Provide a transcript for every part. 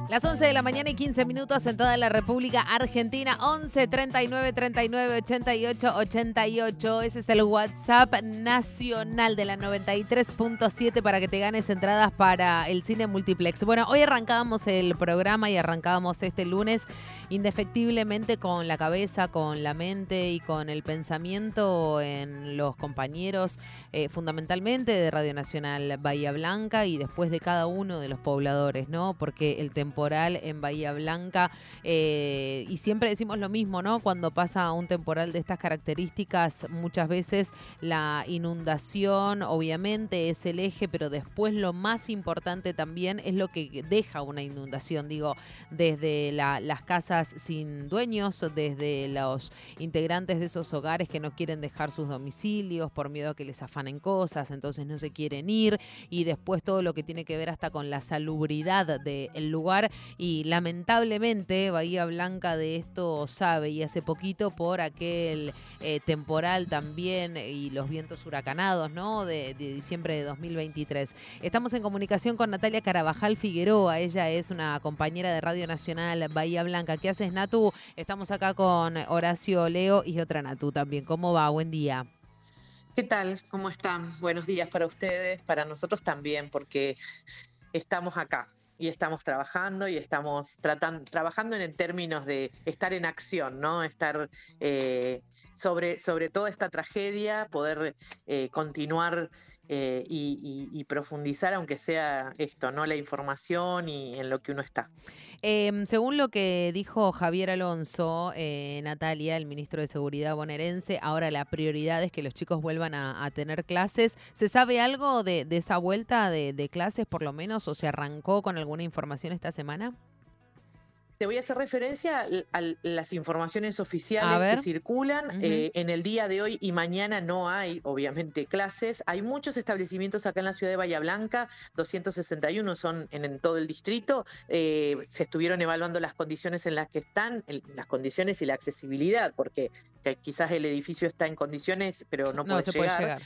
Las 11 de la mañana y 15 minutos en toda la República Argentina. 11 39 39 88 88. Ese es el WhatsApp nacional de la 93.7 para que te ganes entradas para el cine multiplex. Bueno, hoy arrancábamos el programa y arrancábamos este lunes indefectiblemente con la cabeza, con la mente y con el pensamiento en los compañeros, fundamentalmente de Radio Nacional Bahía Blanca y después de cada uno de los pobladores, ¿no? Porque el temporal en Bahía Blanca, y siempre decimos lo mismo, ¿no? Cuando pasa un temporal de estas características, muchas veces la inundación obviamente es el eje, pero después lo más importante también es lo que deja una inundación, digo, desde las casas sin dueños, desde los integrantes de esos hogares que no quieren dejar sus domicilios por miedo a que les afanen cosas, entonces no se quieren ir, y después todo lo que tiene que ver hasta con la salubridad del lugar. Y lamentablemente Bahía Blanca de esto sabe, y hace poquito por aquel temporal también y los vientos huracanados, ¿no? de diciembre de 2023. Estamos en comunicación con Natalia Carabajal Figueroa. Ella es una compañera de Radio Nacional Bahía Blanca. ¿Qué haces, Natu? Estamos acá con Horacio Leo y otra Natu también. ¿Cómo va? Buen día. ¿Qué tal? ¿Cómo están? Buenos días para ustedes, para nosotros también, porque estamos acá y estamos trabajando y estamos trabajando en términos de estar en acción, ¿no? Estar sobre toda esta tragedia, poder continuar y profundizar, aunque sea esto, ¿no? La información y en lo que uno está. Según lo que dijo Javier Alonso, Natalia, el ministro de Seguridad bonaerense, ahora la prioridad es que los chicos vuelvan a tener clases. ¿Se sabe algo de esa vuelta de clases por lo menos, o se arrancó con alguna información esta semana? Te voy a hacer referencia a las informaciones oficiales que circulan. En el día de hoy y mañana no hay, obviamente, clases. Hay muchos establecimientos acá en la ciudad de Bahía Blanca, 261 son en todo el distrito. Se estuvieron evaluando las condiciones en las que están, las condiciones y la accesibilidad, porque quizás el edificio está en condiciones, pero no puede llegar.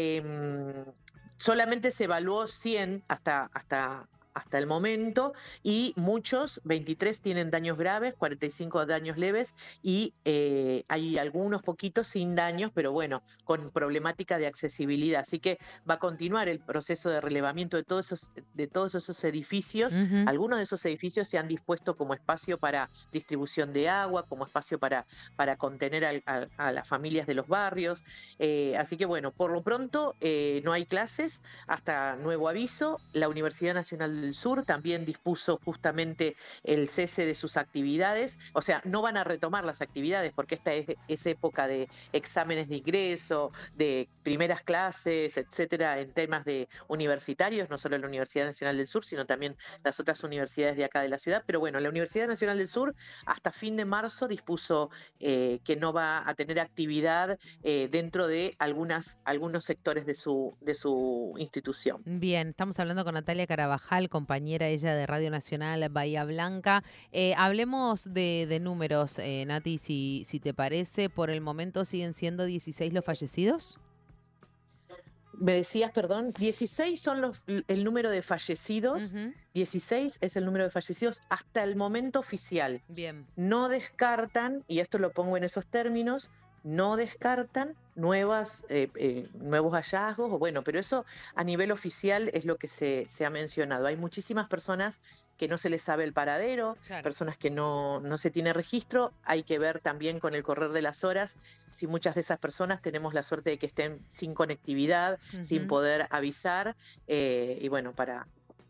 Solamente se evaluó 100 hasta el momento, y muchos, 23, tienen daños graves, 45 daños leves, y hay algunos poquitos sin daños, pero bueno, con problemática de accesibilidad. Así que va a continuar el proceso de relevamiento de todos esos edificios. Algunos de esos edificios se han dispuesto como espacio para distribución de agua, como espacio para contener a las familias de los barrios. Así que bueno, por lo pronto no hay clases hasta nuevo aviso. La Universidad Nacional del Sur también dispuso justamente el cese de sus actividades. O sea, no van a retomar las actividades porque esta es época de exámenes de ingreso, de primeras clases, etcétera, en temas de universitarios, no solo la Universidad Nacional del Sur, sino también las otras universidades de acá de la ciudad. Pero bueno, la Universidad Nacional del Sur hasta fin de marzo dispuso que no va a tener actividad dentro de algunos sectores de su institución. Bien, estamos hablando con Natalia Carabajal, compañera ella de Radio Nacional Bahía Blanca. Hablemos de números, Nati, si te parece. ¿Por el momento siguen siendo 16 los fallecidos? Me decías, perdón, 16 son el número de fallecidos. 16 es el número de fallecidos hasta el momento oficial. Bien. No descartan, y esto lo pongo en esos términos, no descartan nuevos hallazgos, bueno, pero eso a nivel oficial es lo que se ha mencionado. Hay muchísimas personas que no se les sabe el paradero, claro, personas que no se tiene registro. Hay que ver también con el correr de las horas si muchas de esas personas tenemos la suerte de que estén sin conectividad, sin poder avisar, y bueno, para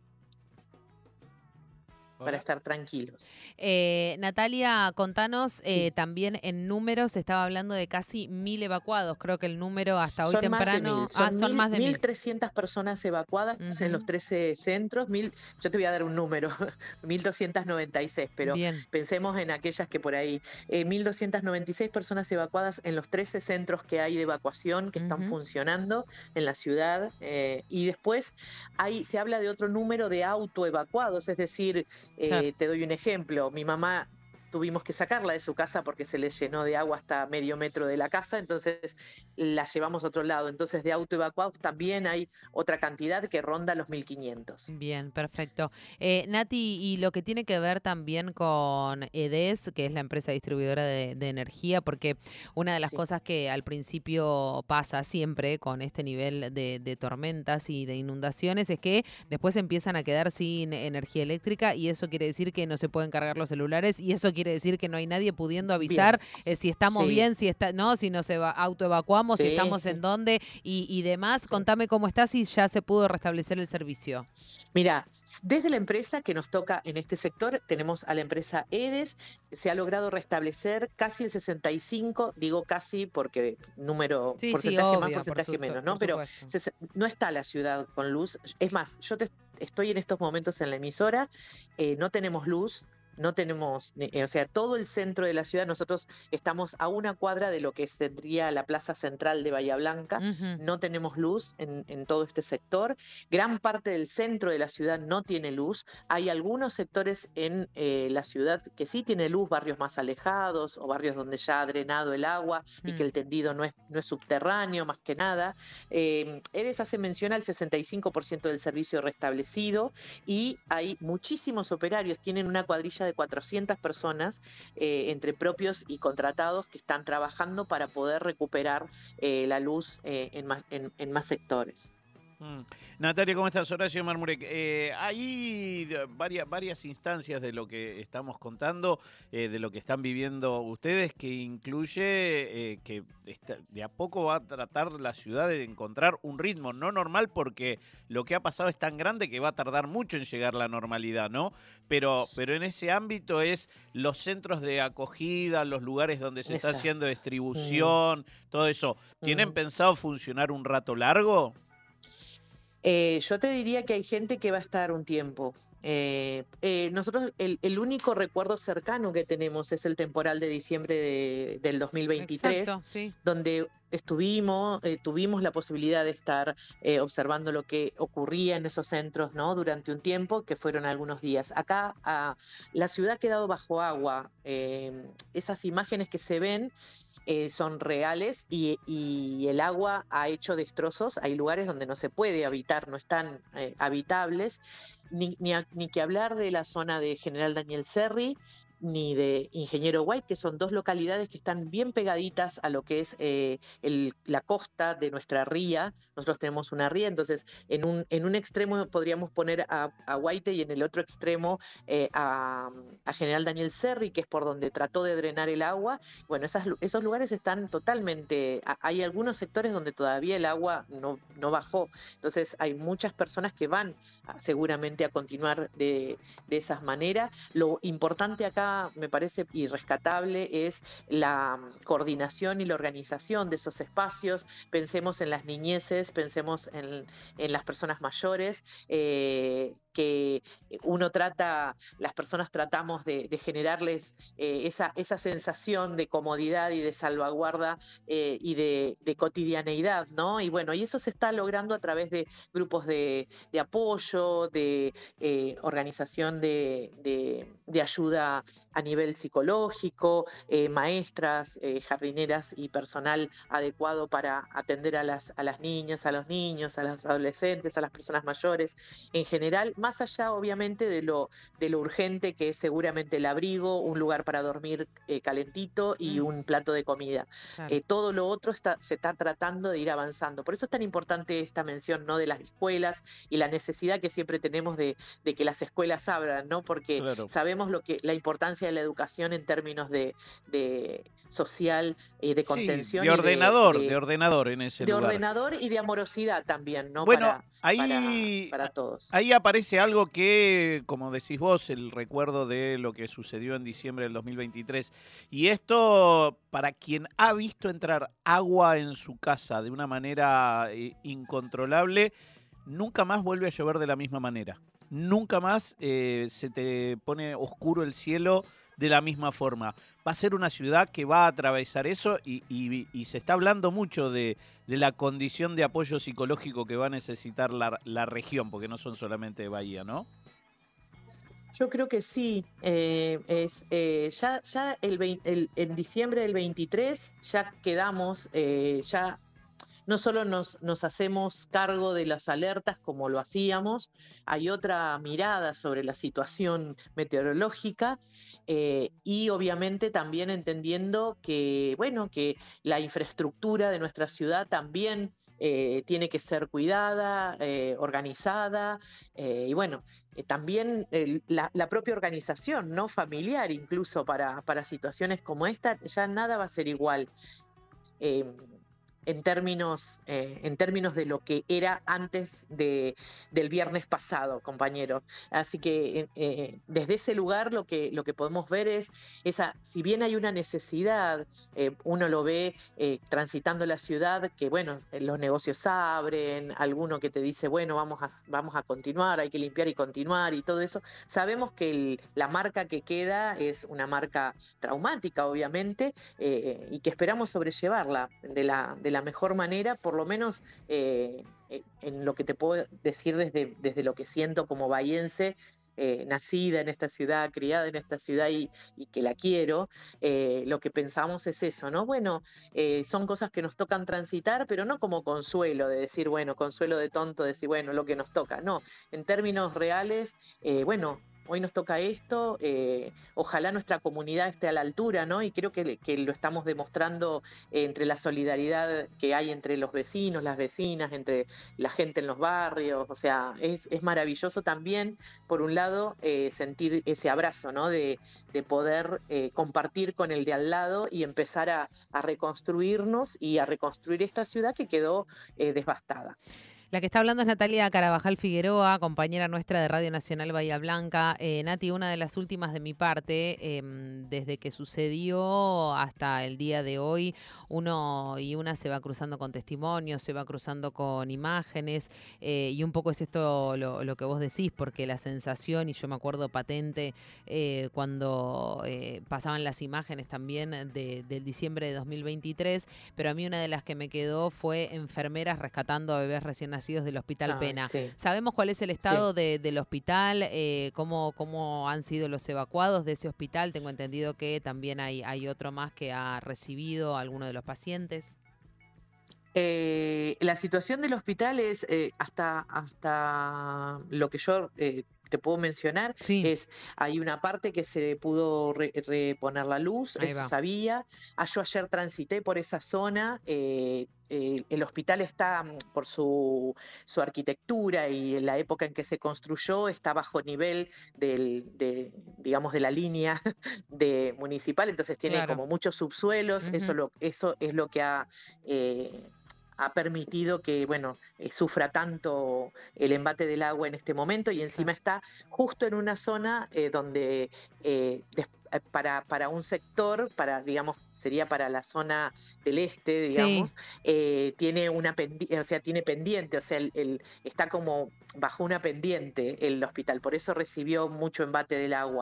estar tranquilos. Natalia, contanos, también en números, estaba hablando de casi 1000 evacuados. Creo que el número hasta hoy temprano... Son más de 1.300 personas evacuadas en los 13 centros. Yo te voy a dar un número, 1.296, pero pensemos en aquellas que por ahí... 1.296 personas evacuadas en los 13 centros que hay de evacuación que están funcionando en la ciudad. Y después se habla de otro número de autoevacuados, es decir... Te doy un ejemplo. Mi mamá tuvimos que sacarla de su casa porque se le llenó de agua hasta medio metro de la casa, entonces la llevamos a otro lado. Entonces de autoevacuados también hay otra cantidad que ronda los 1.500. Bien, perfecto. Nati, y lo que tiene que ver también con EDES, que es la empresa distribuidora de energía, porque una de las Sí. cosas que al principio pasa siempre con este nivel de tormentas y de inundaciones es que después empiezan a quedar sin energía eléctrica y eso quiere decir que no se pueden cargar los celulares y eso quiere decir que no hay nadie pudiendo Bien, avisar si estamos sí, bien, no, si nos autoevacuamos, si sí, estamos en sí, dónde y demás. sí. Contame cómo estás y ya se pudo restablecer el servicio. Mira, desde la empresa que nos toca en este sector, tenemos a la empresa EDES, se ha logrado restablecer casi el 65, digo casi porque número, Sí, sí, porcentaje más, obvio, porcentaje menos, por ¿no? Pero supuesto. no está la ciudad con luz. Es más, estoy en estos momentos en la emisora, no tenemos luz. No tenemos, o sea, todo el centro de la ciudad, nosotros estamos a una cuadra de lo que tendría la plaza central de Bahía Blanca, Ujú. no tenemos luz en todo este sector. Gran parte del centro de la ciudad no tiene luz. Hay algunos sectores en la ciudad que sí tiene luz, barrios más alejados o barrios donde ya ha drenado el agua y que Mm. el tendido no es subterráneo, más que nada. EDES hace mención al 65% del servicio restablecido y hay muchísimos operarios, tienen una cuadrilla de 400 personas entre propios y contratados que están trabajando para poder recuperar la luz en más sectores. Mm. Natalia, ¿cómo estás? Horacio Marmurek. Hay varias instancias de lo que estamos contando, de lo que están viviendo ustedes, que incluye que de a poco va a tratar la ciudad de encontrar un ritmo no normal, porque lo que ha pasado es tan grande que va a tardar mucho en llegar la normalidad, ¿no? Pero en ese ámbito es los centros de acogida, los lugares donde se está haciendo Exacto. distribución, todo eso. ¿Tienen pensado funcionar un rato largo? Yo te diría que hay gente que va a estar un tiempo. Nosotros el único recuerdo cercano que tenemos es el temporal de diciembre del 2023, Exacto, sí. donde tuvimos la posibilidad de estar observando lo que ocurría en esos centros, ¿no? Durante un tiempo, que fueron algunos días. Acá la ciudad ha quedado bajo agua. Esas imágenes que se ven son reales y el agua ha hecho destrozos. Hay lugares donde no se puede habitar, no están habitables, ni que hablar de la zona de General Daniel Serri, ni de Ingeniero White, que son dos localidades que están bien pegaditas a lo que es la costa de nuestra ría. Nosotros tenemos una ría, entonces en un extremo podríamos poner a White y en el otro extremo a General Daniel Serri, que es por donde trató de drenar el agua. Bueno, esos lugares están totalmente, hay algunos sectores donde todavía el agua no bajó, entonces hay muchas personas que van seguramente a continuar de esas maneras. Lo importante acá me parece y rescatable es la coordinación y la organización de esos espacios. Pensemos en las niñeces, pensemos en las personas mayores, que las personas tratamos de generarles esa sensación de comodidad y de salvaguarda y de cotidianeidad, ¿no? Y bueno, y eso se está logrando a través de grupos de apoyo, de organización de ayuda a nivel psicológico, maestras, jardineras y personal adecuado para atender a las niñas, a los niños, a los adolescentes, a las personas mayores en general, más allá obviamente de lo urgente que es seguramente el abrigo, un lugar para dormir calentito y Mm, un plato de comida. claro. Todo lo otro se está tratando de ir avanzando. Por eso es tan importante esta mención, ¿no?, de las escuelas y la necesidad que siempre tenemos de que las escuelas abran, ¿no? Porque Claro. sabemos la importancia de la educación en términos de social, de Sí, contención de y ordenador en ese de lugar. ordenador y de amorosidad también, ¿no? Bueno, Para todos. ahí aparece algo que, como decís vos, el recuerdo de lo que sucedió en diciembre del 2023. Y esto, para quien ha visto entrar agua en su casa de una manera incontrolable, nunca más vuelve a llover de la misma manera. Nunca más se te pone oscuro el cielo de la misma forma. Va a ser una ciudad que va a atravesar eso y se está hablando mucho de la condición de apoyo psicológico que va a necesitar la región, porque no son solamente Bahía, ¿no? Yo creo que sí. Ya en diciembre del 23 ya quedamos, ya no solo nos hacemos cargo de las alertas como lo hacíamos, hay otra mirada sobre la situación meteorológica, y obviamente también entendiendo que, bueno, que la infraestructura de nuestra ciudad también tiene que ser cuidada, organizada, y bueno, también la propia organización, ¿no? Familiar, incluso para situaciones como esta, ya nada va a ser igual. eh, en términos de lo que era antes del viernes pasado, compañero. Así que desde ese lugar lo que podemos ver es si bien hay una necesidad, uno lo ve transitando la ciudad, que bueno, los negocios abren, alguno que te dice, bueno, vamos a continuar, hay que limpiar y continuar y todo eso. Sabemos que la marca que queda es una marca traumática, obviamente, y que esperamos sobrellevarla de la mejor manera, por lo menos en lo que te puedo decir desde lo que siento como bahiense, nacida en esta ciudad, criada en esta ciudad y que la quiero. Lo que pensamos es eso, ¿no? Bueno, son cosas que nos tocan transitar, pero no como consuelo, de decir, bueno, consuelo de tonto, de decir, bueno, lo que nos toca. No, en términos reales, bueno, hoy nos toca esto, ojalá nuestra comunidad esté a la altura, ¿no? Y creo que lo estamos demostrando entre la solidaridad que hay entre los vecinos, las vecinas, entre la gente en los barrios. O sea, es maravilloso también, por un lado, sentir ese abrazo, ¿no? De poder compartir con el de al lado y empezar a reconstruirnos y a reconstruir esta ciudad que quedó devastada. La que está hablando es Natalia Carabajal Figueroa, compañera nuestra de Radio Nacional Bahía Blanca. Nati, una de las últimas de mi parte, desde que sucedió hasta el día de hoy, uno y una se va cruzando con testimonios, se va cruzando con imágenes, y un poco es esto lo que vos decís, porque la sensación, y yo me acuerdo patente cuando pasaban las imágenes también del diciembre de 2023, pero a mí una de las que me quedó fue enfermeras rescatando a bebés recién nacidos del Hospital Pena. Sí. ¿Sabemos cuál es el estado del hospital? ¿Cómo han sido los evacuados de ese hospital? Tengo entendido que también hay otro más que ha recibido a alguno de los pacientes. La situación del hospital es, hasta lo que yo te puedo mencionar, Sí. hay una parte que se pudo reponer la luz, Ahí eso va. sabía. Yo ayer transité por esa zona. El hospital está, por su arquitectura y en la época en que se construyó, está bajo nivel digamos, de la línea municipal, entonces tiene Claro. como muchos subsuelos. Ujú. Eso es lo que ha permitido que, bueno, sufra tanto el embate del agua en este momento, y encima está justo en una zona donde para un sector, digamos, sería para la zona del este, Sí. digamos, tiene o sea, tiene pendiente, o sea, está como bajo una pendiente el hospital, por eso recibió mucho embate del agua.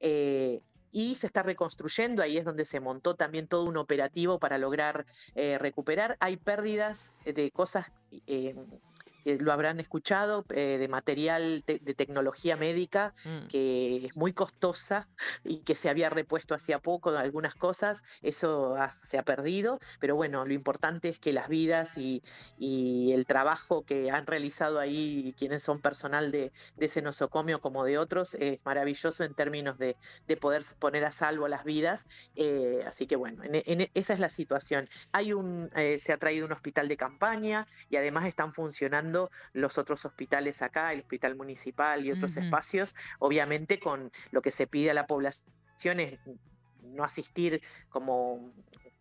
Y se está reconstruyendo, ahí es donde se montó también todo un operativo para lograr recuperar. Hay pérdidas de cosas, lo habrán escuchado, de material de tecnología médica, que es muy costosa y que se había repuesto hacía poco, algunas cosas, eso se ha perdido, pero bueno, lo importante es que las vidas y el trabajo que han realizado ahí quienes son personal de ese nosocomio como de otros es maravilloso en términos de poder poner a salvo las vidas. Así que bueno, esa es la situación. Se ha traído un hospital de campaña y además están funcionando los otros hospitales acá, el hospital municipal y otros espacios, obviamente con lo que se pide a la población es no asistir como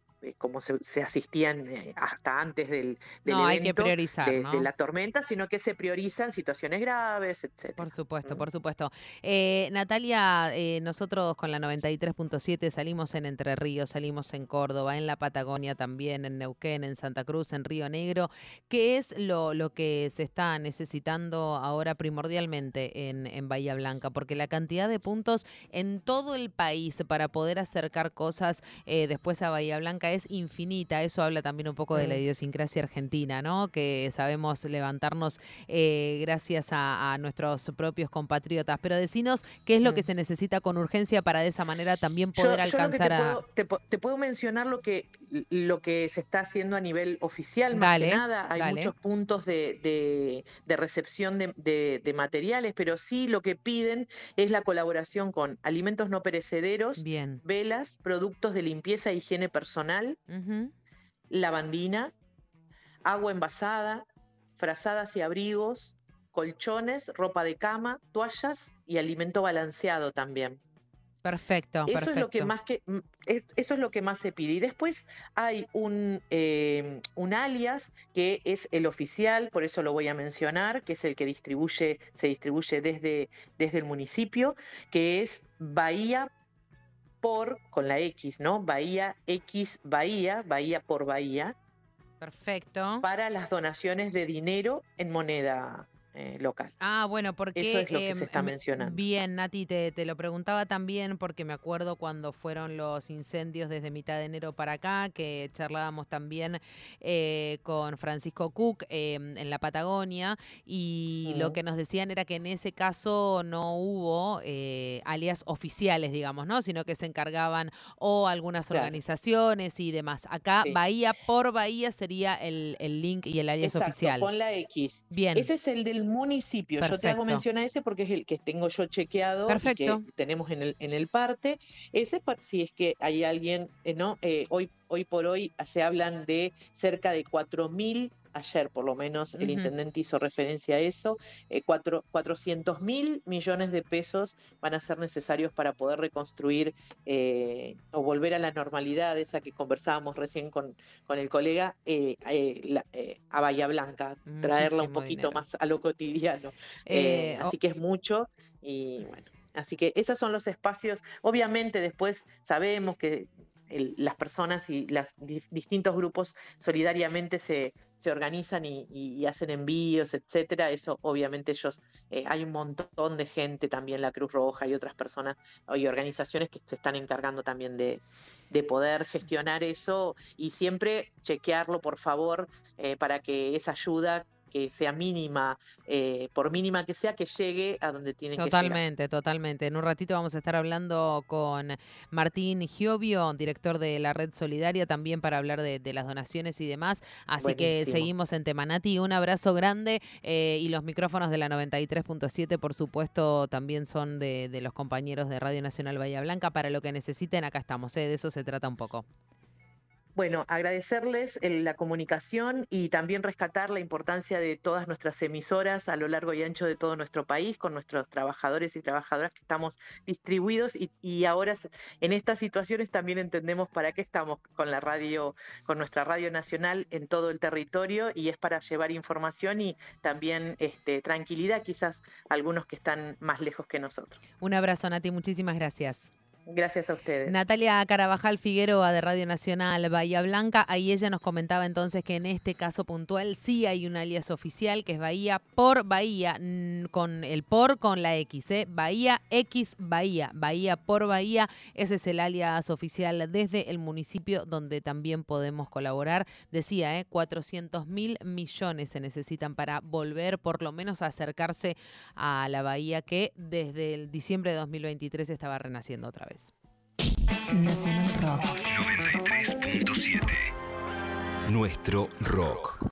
se asistían hasta antes del No, hay que evento priorizar, de ¿no? la tormenta, sino que se priorizan situaciones graves, etcétera. Por supuesto, por supuesto. Natalia, nosotros con la 93.7 salimos en Entre Ríos, salimos en Córdoba, en la Patagonia también, en Neuquén, en Santa Cruz, en Río Negro. ¿Qué es lo que se está necesitando ahora primordialmente en Bahía Blanca? Porque la cantidad de puntos en todo el país para poder acercar cosas después a Bahía Blanca es infinita. Eso habla también un poco de la idiosincrasia argentina, ¿no? Que sabemos levantarnos gracias a nuestros propios compatriotas. Pero decinos qué es lo que se necesita con urgencia para de esa manera también poder alcanzar te puedo mencionar lo que se está haciendo a nivel oficial, más Dale, que nada. Hay dale. muchos puntos de recepción de materiales, pero sí lo que piden es la colaboración con alimentos no perecederos, Bien. velas, productos de limpieza e higiene personal, lavandina, agua envasada, frazadas y abrigos, colchones, ropa de cama, toallas y alimento balanceado también. Perfecto, Eso perfecto. es lo que más se pide. Y después hay un alias que es el oficial, por eso lo voy a mencionar, que es el que se distribuye desde el municipio, que es Bahía con la X, ¿no? Bahía X Bahía, Bahía por Bahía. Perfecto. Para las donaciones de dinero en moneda local. Ah, bueno, porque eso es lo que se está mencionando. Bien, Nati, te lo preguntaba también porque me acuerdo cuando fueron los incendios desde mitad de enero para acá, que charlábamos también con Francisco Cook en la Patagonia, y lo que nos decían era que en ese caso no hubo alias oficiales, digamos, ¿no? Sino que se encargaban o algunas organizaciones y demás. Acá, Bahía por Bahía sería el link y el alias oficial. Con la X. Bien. Ese es el del municipio. Perfecto. Yo te hago mención a ese porque es el que tengo yo chequeado. Perfecto. Y que tenemos en el parte. Ese, si es que hay alguien, ¿no? Hoy por hoy se hablan de cerca de 4.000, ayer por lo menos el intendente hizo referencia a eso, 400.000 millones de pesos van a ser necesarios para poder reconstruir o volver a la normalidad, esa que conversábamos recién con el colega, a Bahía Blanca, traerla un poquito dinero. más a lo cotidiano. Así que es mucho y bueno. Así que esos son los espacios. Obviamente después sabemos que las personas y los distintos grupos solidariamente se organizan y hacen envíos, etcétera. Eso obviamente hay un montón de gente, también la Cruz Roja y otras personas y organizaciones que se están encargando también de poder gestionar eso y siempre chequearlo, por favor, para que esa ayuda, que sea mínima, por mínima que sea, que llegue a donde tiene que llegar. Totalmente. En un ratito vamos a estar hablando con Martín Giovio, director de la Red Solidaria, también para hablar de las donaciones y demás. Así que seguimos en Temanati. Un abrazo grande y los micrófonos de la 93.7, por supuesto, también son de los compañeros de Radio Nacional Bahía Blanca. Para lo que necesiten, acá estamos. De eso se trata un poco. Bueno, agradecerles la comunicación y también rescatar la importancia de todas nuestras emisoras a lo largo y ancho de todo nuestro país, con nuestros trabajadores y trabajadoras que estamos distribuidos y ahora en estas situaciones también entendemos para qué estamos con la radio, con nuestra radio nacional en todo el territorio, y es para llevar información y también tranquilidad quizás a algunos que están más lejos que nosotros. Un abrazo, Nati, muchísimas gracias. Gracias a ustedes. Natalia Carabajal Figueroa de Radio Nacional Bahía Blanca. Ahí ella nos comentaba entonces que en este caso puntual sí hay un alias oficial que es Bahía por Bahía, con el por con la X, Bahía X Bahía, Bahía por Bahía. Ese es el alias oficial desde el municipio donde también podemos colaborar. Decía, 400.000 millones se necesitan para volver por lo menos a acercarse a la bahía que desde el diciembre de 2023 estaba renaciendo otra vez. Nacional Rock 93.7. Nuestro rock.